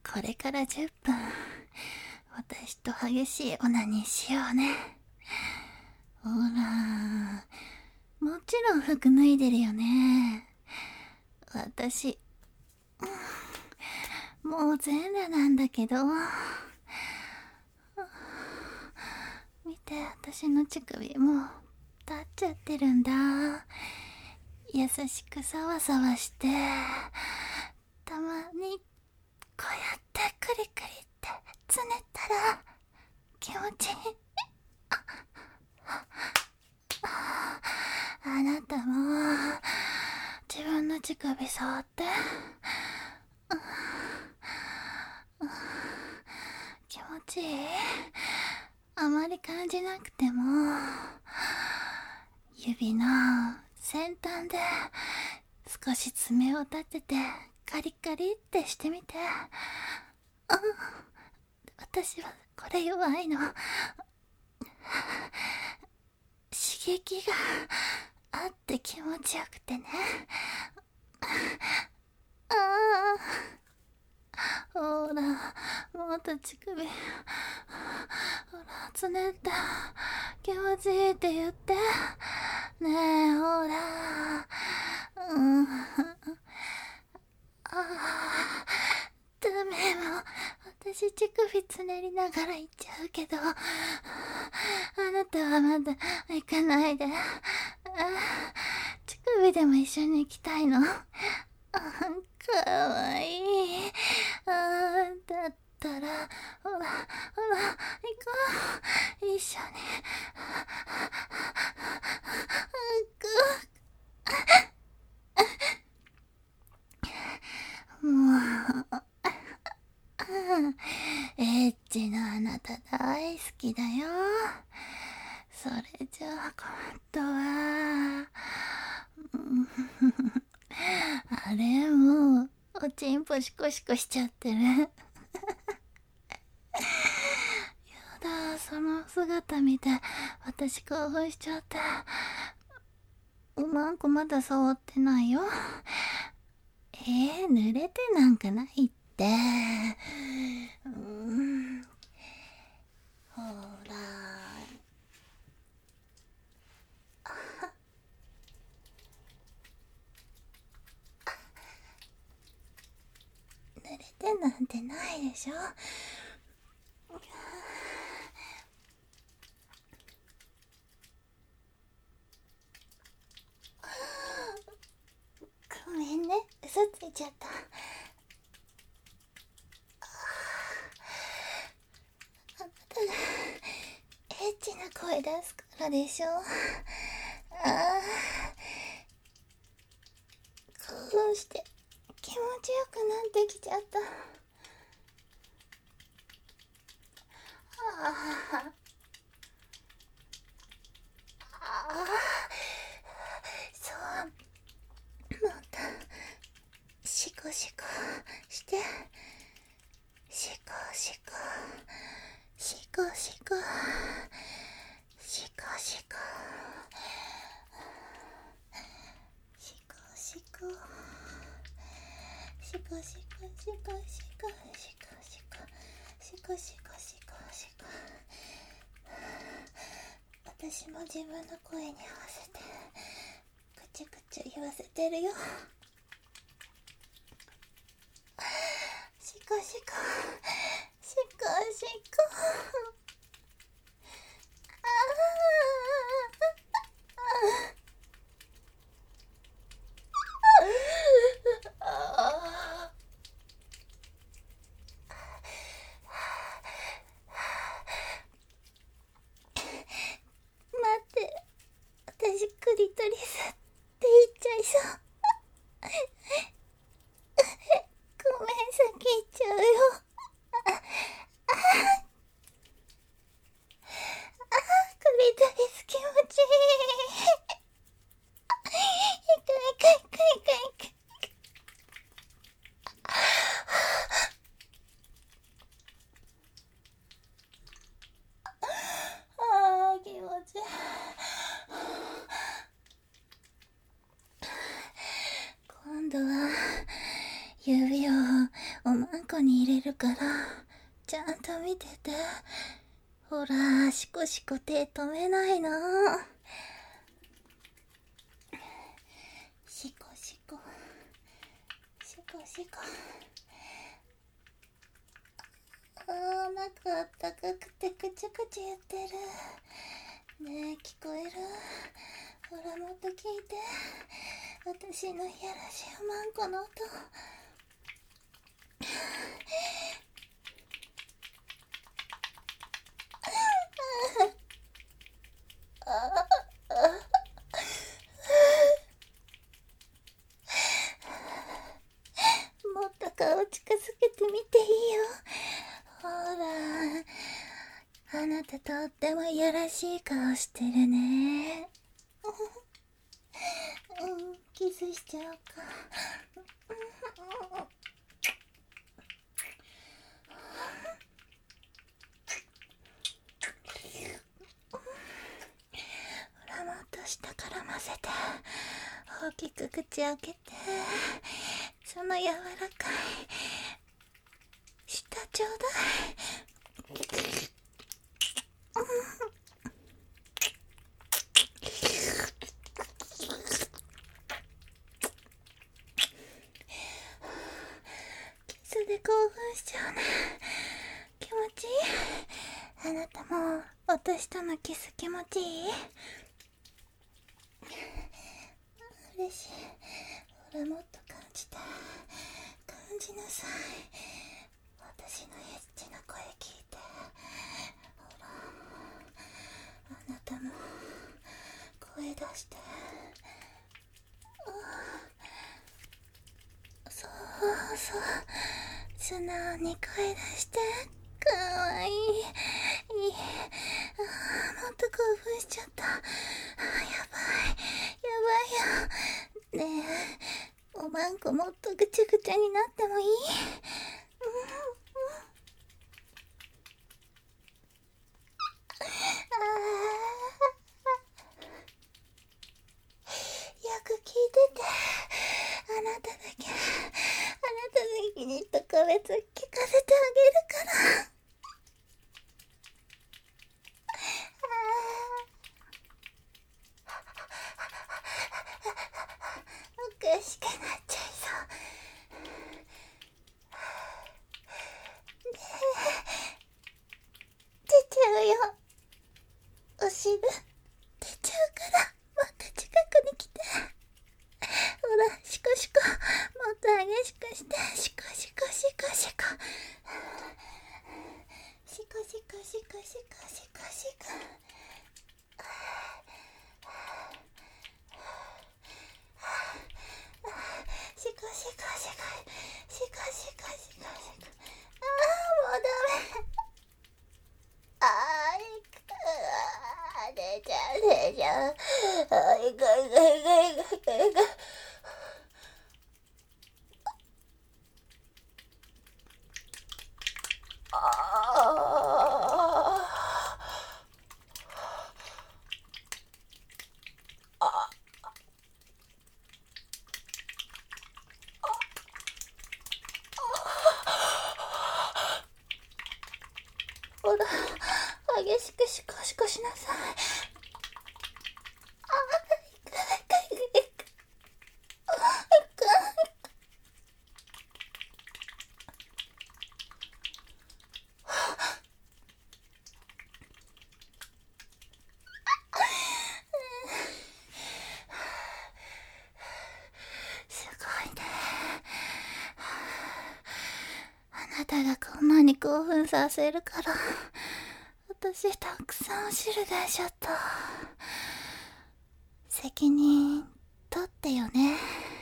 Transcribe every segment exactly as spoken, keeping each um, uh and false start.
これからじゅっぷん、私と激しいオナニーしようね。ほら、もちろん服脱いでるよね。私、もう全裸なんだけど。見て、私の乳首もう立っちゃってるんだ。優しくサワサワして、たまにこうやってクリクリってつねったら気持ちいい。あなたも自分の乳首触って。気持ちいい？あまり感じなくても指の先端で少し爪を立ててカリカリってしてみて。うん、私はこれ弱いの。刺激があって気持ちよくてね。ああ、ほら、もっと乳首、ほら、つねって、気持ちいいって言って。ねえ、ほら、うん、ああ、ダメ、もう、私乳首つねりながら行っちゃうけど、あなたはまだ行かないで。乳首でも一緒に行きたいの？かわいい。あだったら、ほら、ほら、行こう。一緒に。もう、エッチなあなた大好きだよ。それじゃあ今度は、あれもうおちんぽシコシコしちゃってる。やだ、その姿見て私興奮しちゃって。うまんこまだ触ってないよ。えー、濡れてなんかないって。うーん、ほら、濡れてなんてないでしょ。ごめんね、嘘ついちゃった。あなたがエッチな声出すからでしょ。ああ、興奮して気持ちよくなってきちゃった。ああ、ああ、そう、もっとシコシコして。シコシコシコシコシコシコシコシコシコシコシコシコシコシコシコシコシコシコシコ。私も自分の声に合わせてくちゅくちゅ言わせてるよ。シコシコシコシコ。ああああ、待って、私クリトリスって言っちゃいそう。ごめん、先行っちゃうよ。ああ、クリトリス気持ちいい。いかいかいかいかいかい。ああ、気持ちいい。今度は指をおまんここに入れるからちゃんと見てて。ほら、シコシコ手止めないの。シコシコシコシコ。あー、お腹あったかくてくちゅくちゅ言ってる。ねえ、聞こえる？ほら、もっと聞いて。私のいやらしいおまんこの音。もっと顔近づけてみていいよ。ほら、あなたとってもいやらしい顔してるね。うん、キスしちゃおうか。ほら、もっと下から混ぜて、大きく口開けて、その柔らかい舌ちょうだい。キスで興奮しちゃうね。気持ちいい？あなたも私とのキス気持ちいい？嬉しい。ほら、もっと感じて、感じなさい。私のエッチな声聞いて。ほら、あなたも声出して。そうそう、素直に声出して。かわいい。いい。あー、もっと興奮しちゃった。あー、やばいやばいよ。ねえ、おまんこもっとぐちゃぐちゃになってもいい？うん、うん、あー、よく聞いてて。あなただけ、あなただけに特別聞かせてあげるから。おかしくなっちゃいそう。出ちゃうよ。お汁出ちゃうから、もっと近くに来て。ほら、シコシコ、もっと激しくして。シコシコシコシコシコシコシコシコシコシコ。シコシコシコシコシコシコシコ。あー、もうダメ。あーい、出ちゃう出ちゃう。あーいかいかいかいかいかいかい。ほら、激しくシコシコしなさい。あー、いかいかいかいかい。すごいね。あなたがこんなに興奮させるから、私たくさんお汁出しちゃった。責任取ってよね。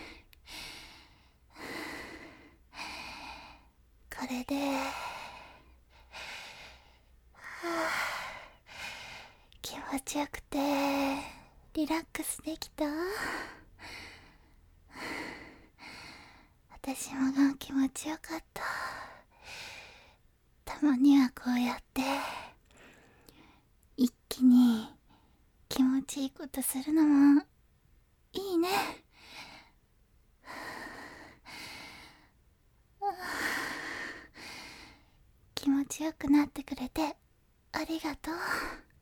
これで、はあ、気持ちよくてリラックスできた？私もが気持ちよかった。たまにはこうやって一気に気持ちいいことするのもいいね。 気持ちよくなってくれてありがとう。